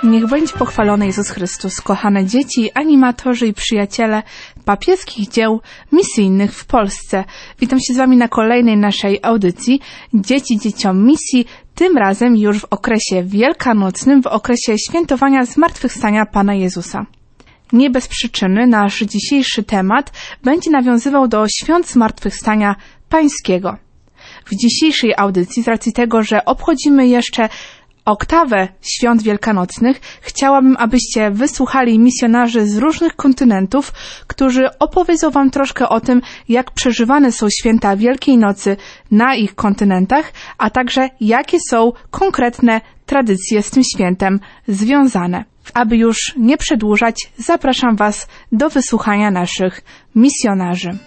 Niech będzie pochwalony Jezus Chrystus, kochane dzieci, animatorzy i przyjaciele papieskich dzieł misyjnych w Polsce. Witam się z Wami na kolejnej naszej audycji Dzieci dzieciom misji, tym razem już w okresie wielkanocnym, w okresie świętowania zmartwychwstania Pana Jezusa. Nie bez przyczyny nasz dzisiejszy temat będzie nawiązywał do świąt zmartwychwstania Pańskiego. W dzisiejszej audycji, z racji tego, że obchodzimy jeszcze oktawę świąt wielkanocnych, chciałabym, abyście wysłuchali misjonarzy z różnych kontynentów, którzy opowiedzą Wam troszkę o tym, jak przeżywane są święta Wielkiej Nocy na ich kontynentach, a także jakie są konkretne tradycje z tym świętem związane. Aby już nie przedłużać, zapraszam Was do wysłuchania naszych misjonarzy.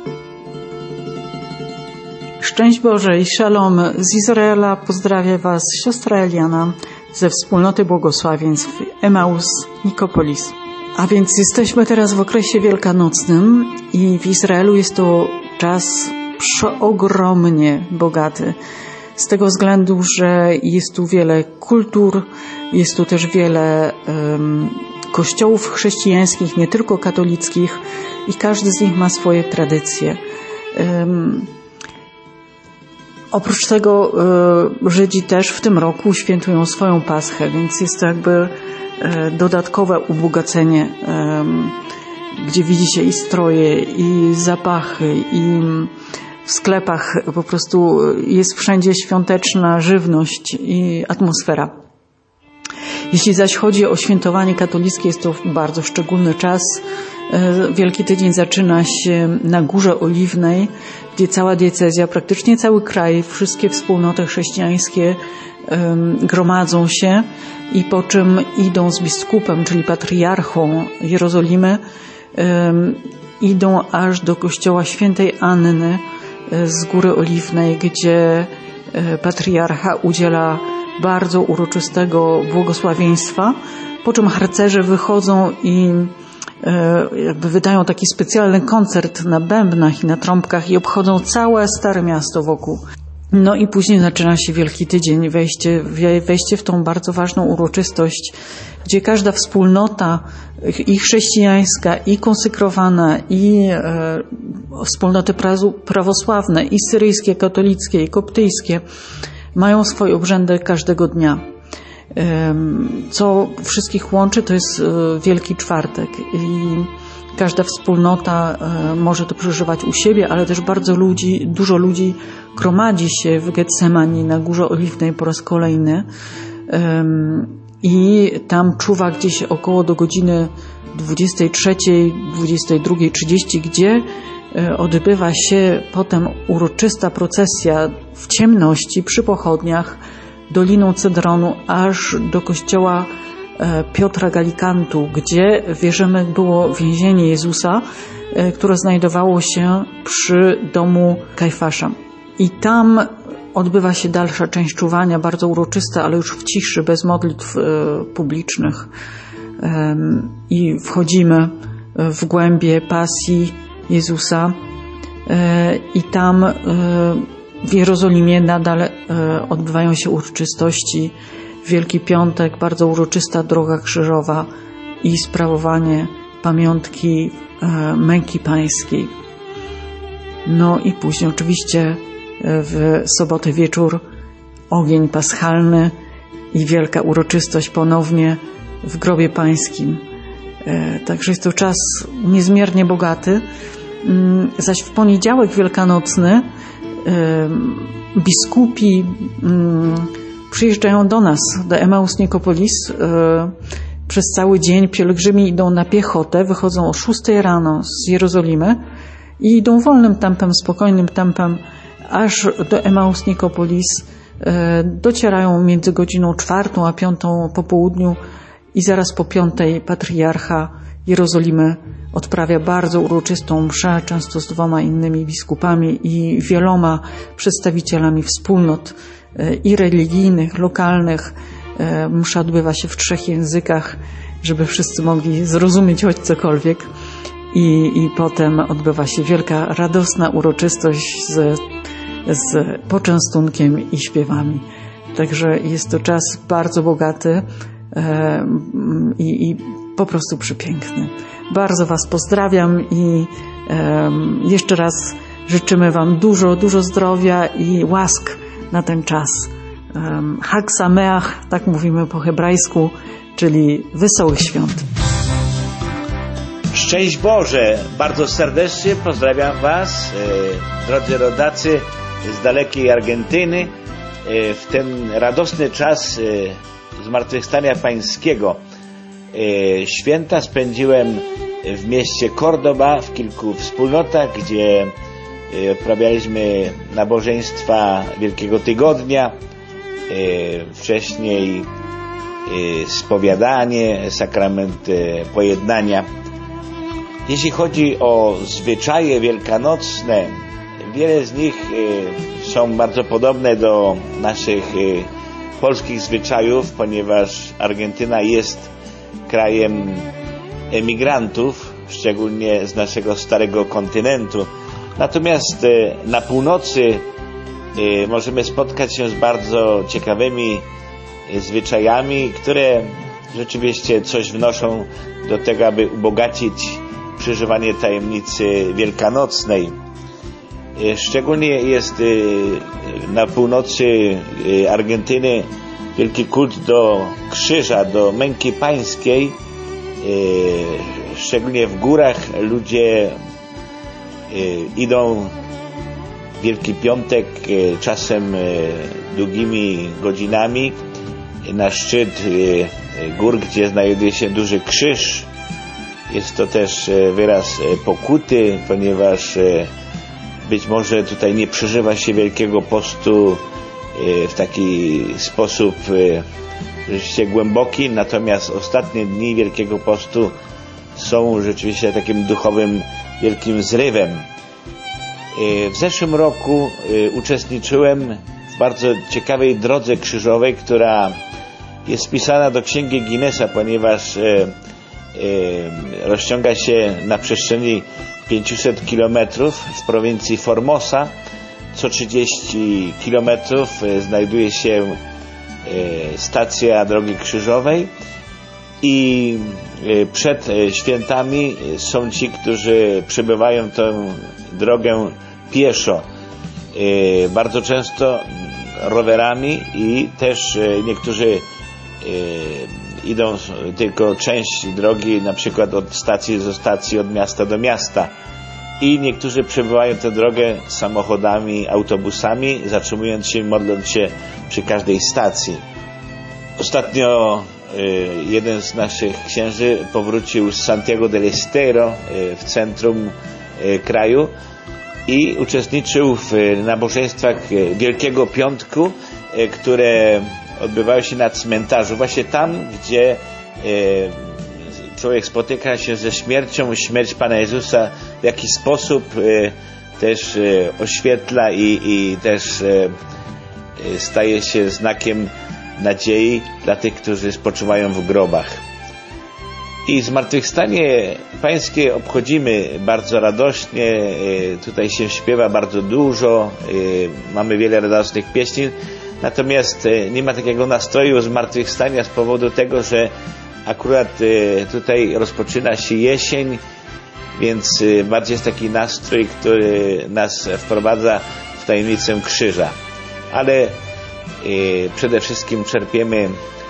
Szczęść Boże i szalom z Izraela. Pozdrawia Was siostra Eliana ze wspólnoty błogosławieństw Emaus Nikopolis. A więc jesteśmy teraz w okresie wielkanocnym i w Izraelu jest to czas przeogromnie bogaty. Z tego względu, że jest tu wiele kultur, jest tu też wiele kościołów chrześcijańskich, nie tylko katolickich, i każdy z nich ma swoje tradycje. Oprócz tego Żydzi też w tym roku świętują swoją Paschę, więc jest to jakby dodatkowe ubogacenie, gdzie widzicie i stroje, i zapachy, i w sklepach po prostu jest wszędzie świąteczna żywność i atmosfera. Jeśli zaś chodzi o świętowanie katolickie, jest to bardzo szczególny czas. Wielki Tydzień zaczyna się na Górze Oliwnej, gdzie cała diecezja, praktycznie cały kraj, wszystkie wspólnoty chrześcijańskie gromadzą się i po czym idą z biskupem, czyli patriarchą Jerozolimy, idą aż do kościoła świętej Anny z Góry Oliwnej, gdzie patriarcha udziela bardzo uroczystego błogosławieństwa, po czym harcerze wychodzą i jakby wydają taki specjalny koncert na bębnach i na trąbkach i obchodzą całe Stare Miasto wokół. No i później zaczyna się Wielki Tydzień, wejście w tą bardzo ważną uroczystość, gdzie każda wspólnota i chrześcijańska, i konsekrowana, i wspólnoty prawosławne, i syryjskie, katolickie, i koptyjskie mają swoje obrzędy każdego dnia. Co wszystkich łączy, to jest Wielki Czwartek i każda wspólnota może to przeżywać u siebie, ale też dużo ludzi gromadzi się w Getsemani na Górze Oliwnej po raz kolejny i tam czuwa gdzieś około do godziny 23, 22:30, gdzie odbywa się potem uroczysta procesja w ciemności przy pochodniach Doliną Cedronu aż do kościoła Piotra Galikantu, gdzie wierzymy było więzienie Jezusa, które znajdowało się przy domu Kajfasza. I tam odbywa się dalsza część czuwania, bardzo uroczysta, ale już w ciszy, bez modlitw publicznych. I wchodzimy w głębie pasji Jezusa i tam w Jerozolimie nadal odbywają się uroczystości. Wielki Piątek, bardzo uroczysta droga krzyżowa i sprawowanie pamiątki męki pańskiej. No i później oczywiście w sobotę wieczór ogień paschalny i wielka uroczystość ponownie w grobie pańskim. Także jest to czas niezmiernie bogaty. Zaś w poniedziałek wielkanocny biskupi przyjeżdżają do nas, do Emaus Nikopolis. Przez cały dzień pielgrzymi idą na piechotę, wychodzą o 6 rano z Jerozolimy i idą wolnym tempem, spokojnym tempem, aż do Emaus Nikopolis. Docierają między godziną 4 a 5 po południu i zaraz po 5 patriarcha Jerozolimy odprawia bardzo uroczystą mszę, często z 2 innymi biskupami i wieloma przedstawicielami wspólnot i religijnych, lokalnych. Msza odbywa się w 3 językach, żeby wszyscy mogli zrozumieć choć cokolwiek. I potem odbywa się wielka, radosna uroczystość z poczęstunkiem i śpiewami. Także jest to czas bardzo bogaty i po prostu przepiękny. Bardzo Was pozdrawiam i jeszcze raz życzymy Wam dużo zdrowia i łask na ten czas. Chag Sameach, tak mówimy po hebrajsku, czyli wesołych świąt. Szczęść Boże! Bardzo serdecznie pozdrawiam Was, drodzy rodacy z dalekiej Argentyny, w ten radosny czas Zmartwychwstania Pańskiego. Święta spędziłem w mieście Cordoba, w kilku wspólnotach, gdzie odprawialiśmy nabożeństwa Wielkiego Tygodnia, wcześniej spowiadanie, sakrament pojednania. Jeśli chodzi o zwyczaje wielkanocne, wiele z nich są bardzo podobne do naszych polskich zwyczajów, ponieważ Argentyna jest krajem emigrantów, szczególnie z naszego starego kontynentu. Natomiast na północy możemy spotkać się z bardzo ciekawymi zwyczajami, które rzeczywiście coś wnoszą do tego, aby ubogacić przeżywanie tajemnicy wielkanocnej. Szczególnie jest na północy Argentyny wielki kult do krzyża, do męki pańskiej. Szczególnie w górach ludzie idą w Wielki Piątek czasem długimi godzinami na szczyt gór, gdzie znajduje się duży krzyż. Jest to też wyraz pokuty, ponieważ być może tutaj nie przeżywa się Wielkiego Postu w taki sposób rzeczywiście głęboki, natomiast ostatnie dni Wielkiego Postu są rzeczywiście takim duchowym wielkim zrywem. W zeszłym roku uczestniczyłem w bardzo ciekawej drodze krzyżowej, która jest wpisana do Księgi Guinnessa, ponieważ rozciąga się na przestrzeni 500 kilometrów w prowincji Formosa. Co 30 kilometrów znajduje się stacja drogi krzyżowej i przed świętami są ci, którzy przebywają tę drogę pieszo, bardzo często rowerami i też niektórzy idą tylko część drogi, na przykład od stacji do stacji, od miasta do miasta, i niektórzy przebywają tę drogę samochodami, autobusami, zatrzymując się i modląc się przy każdej stacji. Ostatnio jeden z naszych księży powrócił z Santiago del Estero w centrum kraju i uczestniczył w nabożeństwach Wielkiego Piątku, które odbywały się na cmentarzu, właśnie tam, gdzie człowiek spotyka się ze śmiercią. Śmierć Pana Jezusa w jakiś sposób też oświetla i też staje się znakiem nadziei dla tych, którzy spoczywają w grobach. I Zmartwychwstanie Pańskie obchodzimy bardzo radośnie, tutaj się śpiewa bardzo dużo, mamy wiele radosnych pieśni, natomiast nie ma takiego nastroju zmartwychwstania z powodu tego, że akurat tutaj rozpoczyna się jesień, więc bardziej jest taki nastrój, który nas wprowadza w tajemnicę krzyża. Ale przede wszystkim czerpiemy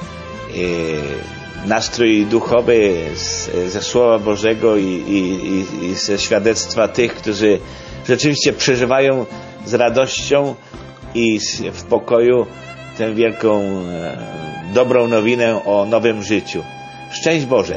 nastrój duchowy ze Słowa Bożego i ze świadectwa tych, którzy rzeczywiście przeżywają z radością i w pokoju tę wielką, dobrą nowinę o nowym życiu. Szczęść Boże!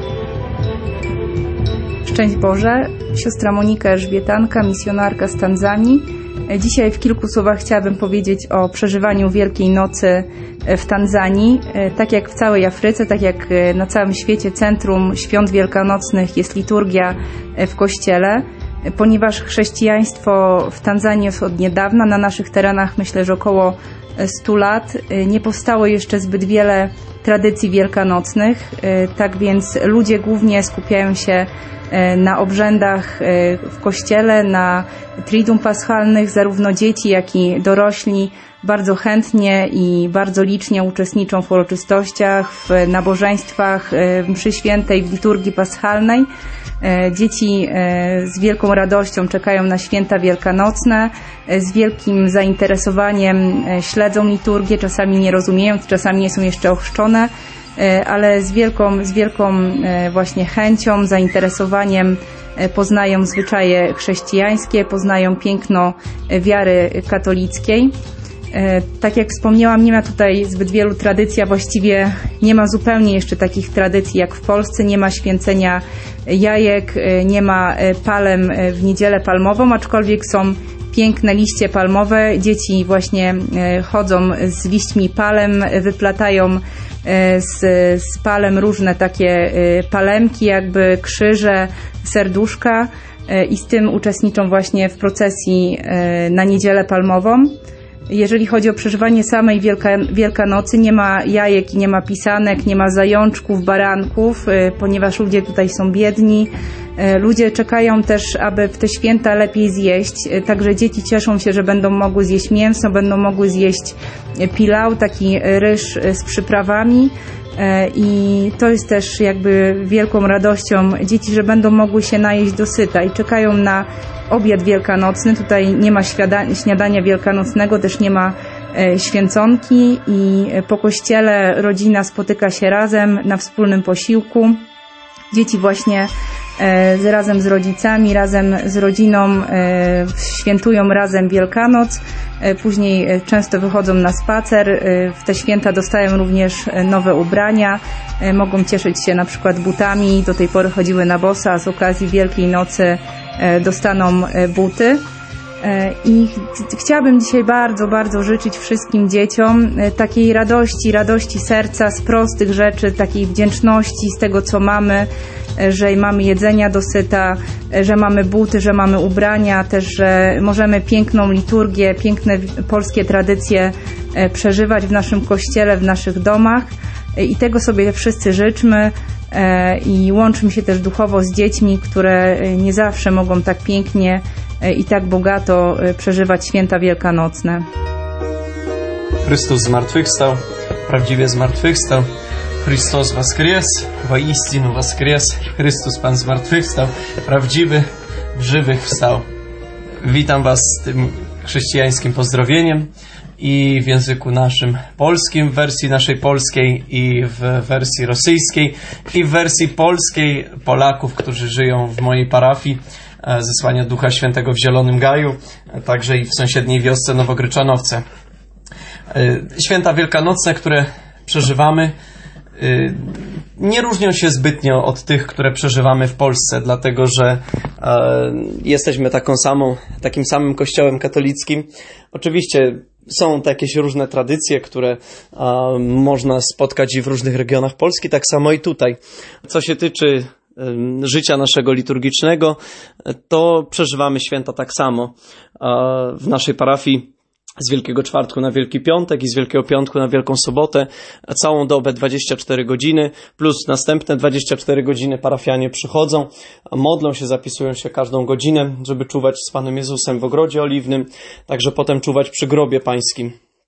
Szczęść Boże! Siostra Monika Elżbietanka, misjonarka z Tanzanii. Dzisiaj w kilku słowach chciałabym powiedzieć o przeżywaniu Wielkiej Nocy w Tanzanii. Tak jak w całej Afryce, tak jak na całym świecie, centrum świąt wielkanocnych jest liturgia w kościele, ponieważ chrześcijaństwo w Tanzanii jest od niedawna, na naszych terenach myślę, że około 100 lat nie powstało jeszcze zbyt wiele tradycji wielkanocnych, tak więc ludzie głównie skupiają się na obrzędach w kościele, na triduum paschalnych, zarówno dzieci, jak i dorośli bardzo chętnie i bardzo licznie uczestniczą w uroczystościach, w nabożeństwach, w mszy świętej, w liturgii paschalnej. Dzieci z wielką radością czekają na święta wielkanocne, z wielkim zainteresowaniem śledzą liturgię, czasami nie rozumieją, czasami nie są jeszcze ochrzczone, ale z wielką właśnie chęcią, zainteresowaniem poznają zwyczaje chrześcijańskie, poznają piękno wiary katolickiej. Tak jak wspomniałam, nie ma tutaj zbyt wielu tradycji, a właściwie nie ma zupełnie jeszcze takich tradycji jak w Polsce. Nie ma święcenia jajek, nie ma palem w niedzielę palmową, aczkolwiek są piękne liście palmowe. Dzieci właśnie chodzą z liśćmi palem, wyplatają z palem różne takie palemki, jakby krzyże, serduszka i z tym uczestniczą właśnie w procesji na niedzielę palmową. Jeżeli chodzi o przeżywanie samej Wielkanocy, nie ma jajek, nie ma pisanek, nie ma zajączków, baranków, ponieważ ludzie tutaj są biedni. Ludzie czekają też, aby w te święta lepiej zjeść. Także dzieci cieszą się, że będą mogły zjeść mięso, będą mogły zjeść pilau, taki ryż z przyprawami. I to jest też jakby wielką radością dzieci, że będą mogły się najeść dosyta i czekają na obiad wielkanocny. Tutaj nie ma śniadania wielkanocnego, też nie ma święconki i po kościele rodzina spotyka się razem na wspólnym posiłku. Dzieci właśnie razem z rodzicami, razem z rodziną świętują razem Wielkanoc. Później często wychodzą na spacer. W te święta dostają również nowe ubrania. Mogą cieszyć się na przykład butami. Do tej pory chodziły na boso, a z okazji Wielkiej Nocy dostaną buty. I chciałabym dzisiaj bardzo, bardzo życzyć wszystkim dzieciom takiej radości serca z prostych rzeczy, takiej wdzięczności z tego, co mamy, że mamy jedzenia dosyta, że mamy buty, że mamy ubrania, też, że możemy piękną liturgię, piękne polskie tradycje przeżywać w naszym kościele, w naszych domach. I tego sobie wszyscy życzmy i łączmy się też duchowo z dziećmi, które nie zawsze mogą tak pięknie i tak bogato przeżywać święta wielkanocne. Chrystus zmartwychwstał, prawdziwie zmartwychwstał. Chrystus воскрес, woistину воскрес. Chrystus Pan zmartwychwstał, prawdziwy w żywych wstał. Witam Was z tym chrześcijańskim pozdrowieniem i w języku naszym polskim, w wersji naszej polskiej i w wersji rosyjskiej i w wersji polskiej Polaków, którzy żyją w mojej parafii Zesłania Ducha Świętego w Zielonym Gaju, także i w sąsiedniej wiosce Nowogryczanowce. Święta wielkanocne, które przeżywamy, nie różnią się zbytnio od tych, które przeżywamy w Polsce, dlatego że jesteśmy takim samym kościołem katolickim. Oczywiście są to jakieś różne tradycje, które można spotkać i w różnych regionach Polski, tak samo i tutaj. Co się tyczy życia naszego liturgicznego, to przeżywamy święta tak samo. W naszej parafii z Wielkiego Czwartku na Wielki Piątek i z Wielkiego Piątku na Wielką Sobotę całą dobę 24 godziny plus następne 24 godziny parafianie przychodzą, modlą się, zapisują się każdą godzinę, żeby czuwać z Panem Jezusem w Ogrodzie Oliwnym, także potem czuwać przy grobie Pańskim.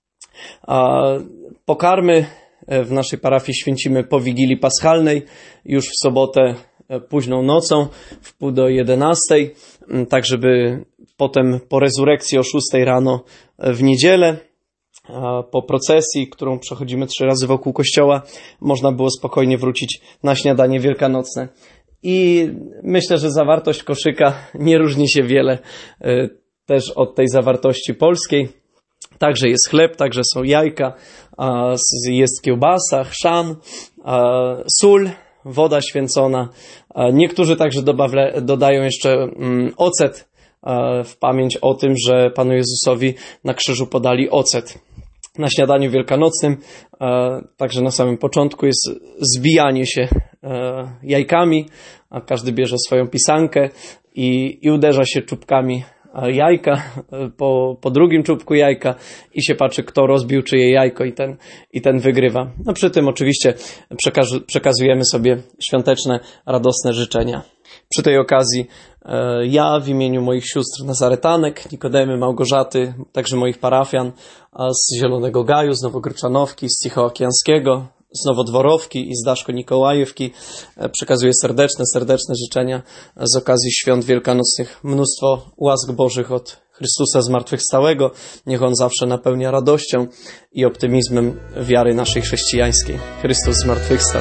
Pokarmy w naszej parafii święcimy po Wigilii Paschalnej, już w sobotę późną nocą, w 10:30, tak żeby potem po rezurekcji o 6 rano w niedzielę, po procesji, którą przechodzimy 3 razy wokół kościoła, można było spokojnie wrócić na śniadanie wielkanocne. I myślę, że zawartość koszyka nie różni się wiele też od tej zawartości polskiej. Także jest chleb, także są jajka, jest kiełbasa, chrzan, sól, woda święcona. Niektórzy także dodają jeszcze ocet w pamięć o tym, że Panu Jezusowi na krzyżu podali ocet. Na śniadaniu wielkanocnym, także na samym początku jest zbijanie się jajkami, a każdy bierze swoją pisankę i uderza się czubkami jajka po drugim czubku jajka i się patrzy, kto rozbił czyje jajko i ten wygrywa. No przy tym oczywiście przekazujemy sobie świąteczne, radosne życzenia. Przy tej okazji ja w imieniu moich sióstr Nazaretanek, Nikodemy, Małgorzaty, także moich parafian z Zielonego Gaju, z Nowogryczanowki, z Cichookiańskiego, z Nowodworowki i z Daszko-Nikołajewki przekazuję serdeczne życzenia z okazji świąt wielkanocnych. Mnóstwo łask Bożych od Chrystusa Zmartwychwstałego. Niech On zawsze napełnia radością i optymizmem wiary naszej chrześcijańskiej. Chrystus zmartwychwstał.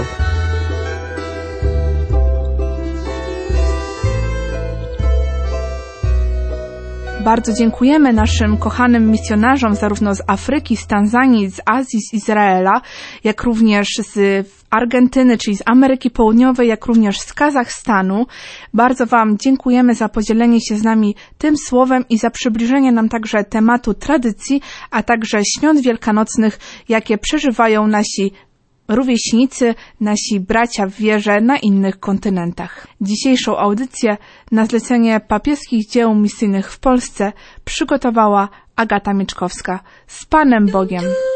Bardzo dziękujemy naszym kochanym misjonarzom zarówno z Afryki, z Tanzanii, z Azji, z Izraela, jak również z Argentyny, czyli z Ameryki Południowej, jak również z Kazachstanu. Bardzo Wam dziękujemy za podzielenie się z nami tym słowem i za przybliżenie nam także tematu tradycji, a także świąt wielkanocnych, jakie przeżywają nasi rówieśnicy, nasi bracia w wierze na innych kontynentach. Dzisiejszą audycję na zlecenie papieskich dzieł misyjnych w Polsce przygotowała Agata Mieczkowska. Z Panem Bogiem!